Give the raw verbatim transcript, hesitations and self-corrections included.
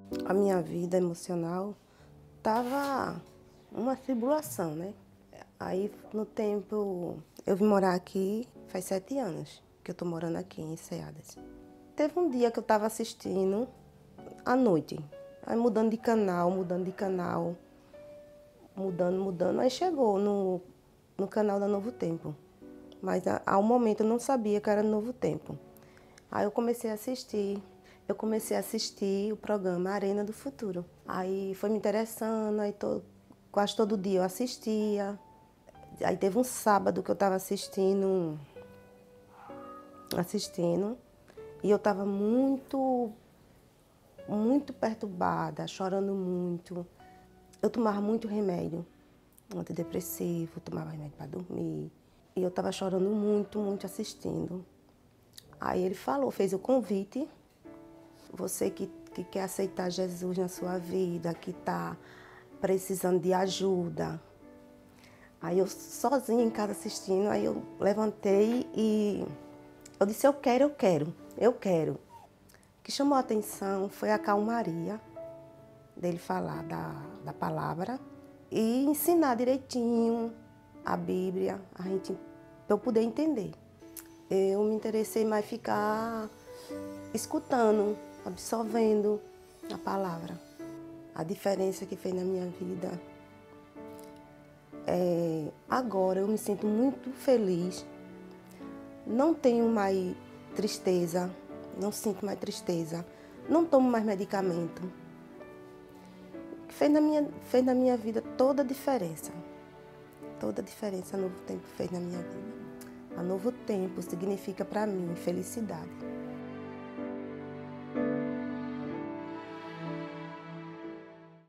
A minha vida emocional tava uma tribulação, né? Aí, no tempo, eu vim morar aqui faz sete anos que eu tô morando aqui em Ceadas. Teve um dia que eu tava assistindo à noite, aí mudando de canal, mudando de canal, mudando, mudando. Aí chegou no, no canal da Novo Tempo, mas a- ao momento eu não sabia que era Novo Tempo. Aí eu comecei a assistir, eu comecei a assistir o programa Arena do Futuro. Aí foi me interessando, aí to, quase todo dia eu assistia. Aí teve um sábado que eu estava assistindo, assistindo, e eu estava muito, muito perturbada, chorando muito. Eu tomava muito remédio, antidepressivo, tomava remédio para dormir. E eu estava chorando muito, muito assistindo. Aí ele falou, fez o convite, você que, que quer aceitar Jesus na sua vida, que está precisando de ajuda. Aí eu sozinha em casa assistindo, aí eu levantei e eu disse, eu quero, eu quero, eu quero. O que chamou a atenção foi a calmaria dele falar da, da palavra e ensinar direitinho a Bíblia, a gente, para eu poder entender. Eu me interessei mais ficar escutando, absorvendo a palavra. A diferença que fez na minha vida. É, agora eu me sinto muito feliz. Não tenho mais tristeza, não sinto mais tristeza. Não tomo mais medicamento. Fez na minha, fez na minha vida toda a diferença. Toda a diferença a Novo Tempo fez na minha vida. A Novo Tempo significa para mim felicidade.